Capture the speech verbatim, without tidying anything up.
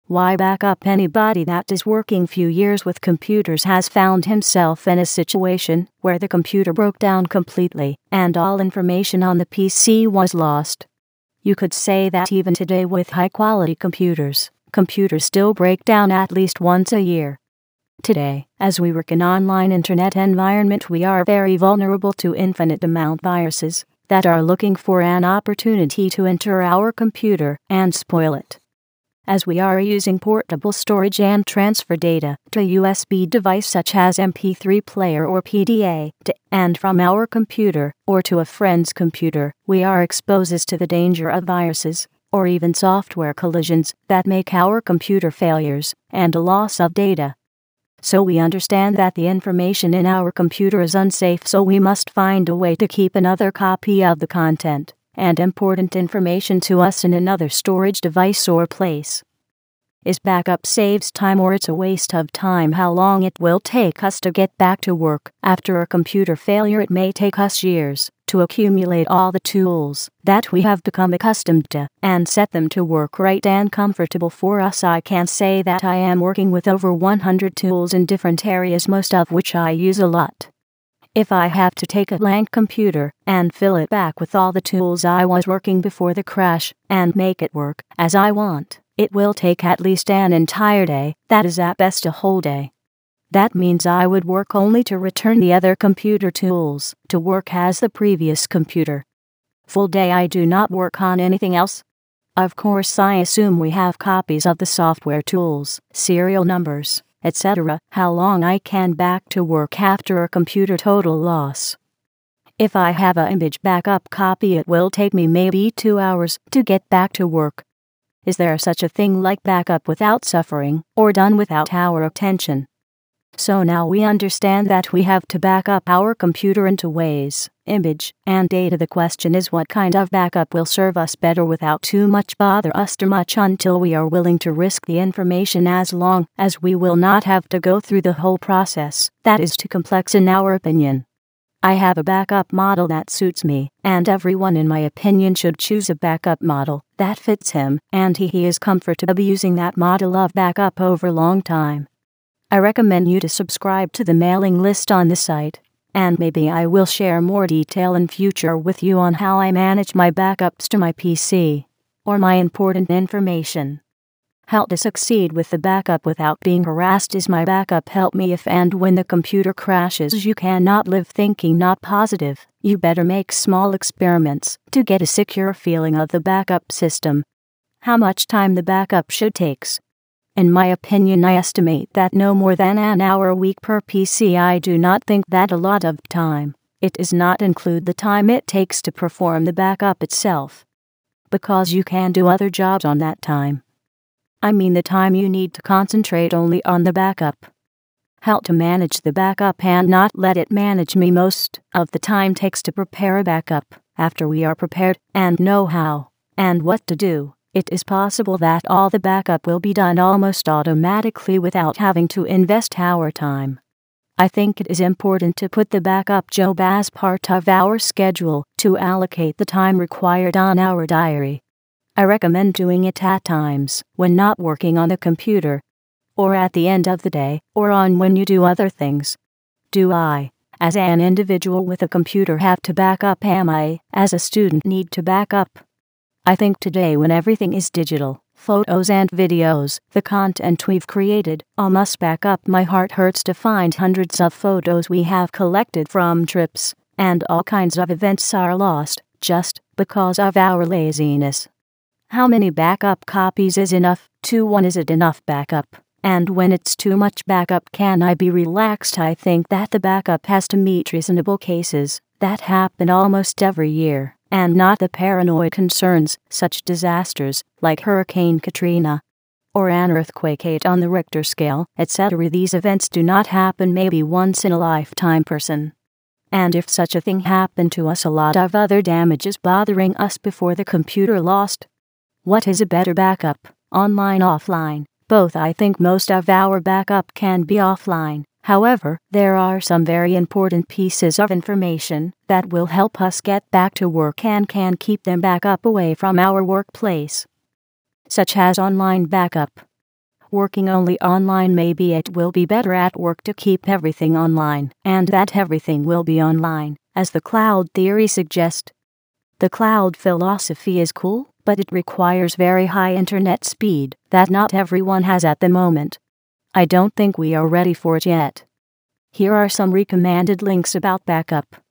Why backup? Anybody that is working few years with computers has found himself in a situation where the computer broke down completely and all information on the P C was lost. You could say that even today with high-quality computers, computers still break down at least once a year. Today, as we work in online internet environment, we are very vulnerable to infinite amount viruses that are looking for an opportunity to enter our computer and spoil it. As we are using portable storage and transfer data to a U S B device such as M P three player or P D A, to and from our computer or to a friend's computer, we are exposed to the danger of viruses or even software collisions that make our computer failures and a loss of data. So we understand that the information in our computer is unsafe, so we must find a way to keep another copy of the content and important information to us in another storage device or place. Is backup saves time or it's a waste of time? How long it will take us to get back to work after a computer failure? It may take us years to accumulate all the tools that we have become accustomed to and set them to work right and comfortable for us. I can say that I am working with over one hundred tools in different areas, most of which I use a lot. If I have to take a blank computer and fill it back with all the tools I was working before the crash and make it work as I want, it will take at least an entire day, that is at best a whole day. That means I would work only to return the other computer tools to work as the previous computer. Full day I do not work on anything else. Of course, I assume we have copies of the software tools, serial numbers, et cetera. How long I can back to work after a computer total loss? If I have an image backup copy, it will take me maybe two hours to get back to work. Is there such a thing like backup without suffering or done without our attention? So now we understand that we have to back up our computer in two ways, image and data. The question is, what kind of backup will serve us better without too much bother us too much until we are willing to risk the information, as long as we will not have to go through the whole process that is too complex in our opinion. I have a backup model that suits me, and everyone in my opinion should choose a backup model that fits him and he, he is comfortable using that model of backup over a long time. I recommend you to subscribe to the mailing list on the site, and maybe I will share more detail in future with you on how I manage my backups to my P C or my important information. How to succeed with the backup without being harassed. Is my backup help me if and when the computer crashes? You cannot live thinking not positive. You better make small experiments to get a secure feeling of the backup system. How much time the backup should takes? In my opinion, I estimate that no more than an hour a week per P C. I do not think that a lot of time. It does not include the time it takes to perform the backup itself, because you can do other jobs on that time. I mean the time you need to concentrate only on the backup. How to manage the backup and not let it manage me. Most of the time takes to prepare a backup. After we are prepared and know how and what to do, it is possible that all the backup will be done almost automatically without having to invest our time. I think it is important to put the backup job as part of our schedule to allocate the time required on our diary. I recommend doing it at times when not working on the computer, or at the end of the day, or on when you do other things. Do I, as an individual with a computer, have to back up? Am I, as a student, need to back up? I think today, when everything is digital, photos and videos, the content we've created, all must back up. My heart hurts to find hundreds of photos we have collected from trips, and all kinds of events are lost just because of our laziness. How many backup copies is enough? Two. One. Is it enough backup? And when it's too much backup, can I be relaxed? I think that the backup has to meet reasonable cases that happen almost every year, and not the paranoid concerns such disasters like Hurricane Katrina or an earthquake eight on the Richter scale, et cetera. These events do not happen maybe once in a lifetime person. And if such a thing happened to us, a lot of other damages bothering us before the computer lost. What is a better backup, online, offline? Both. I think most of our backup can be offline. However, there are some very important pieces of information that will help us get back to work and can keep them back up away from our workplace, such as online backup. working only online. Maybe it will be better at work to keep everything online, and that everything will be online, as the cloud theory suggests. The cloud philosophy is cool, but it requires very high internet speed that not everyone has at the moment. I don't think we are ready for it yet. Here are some recommended links about backup.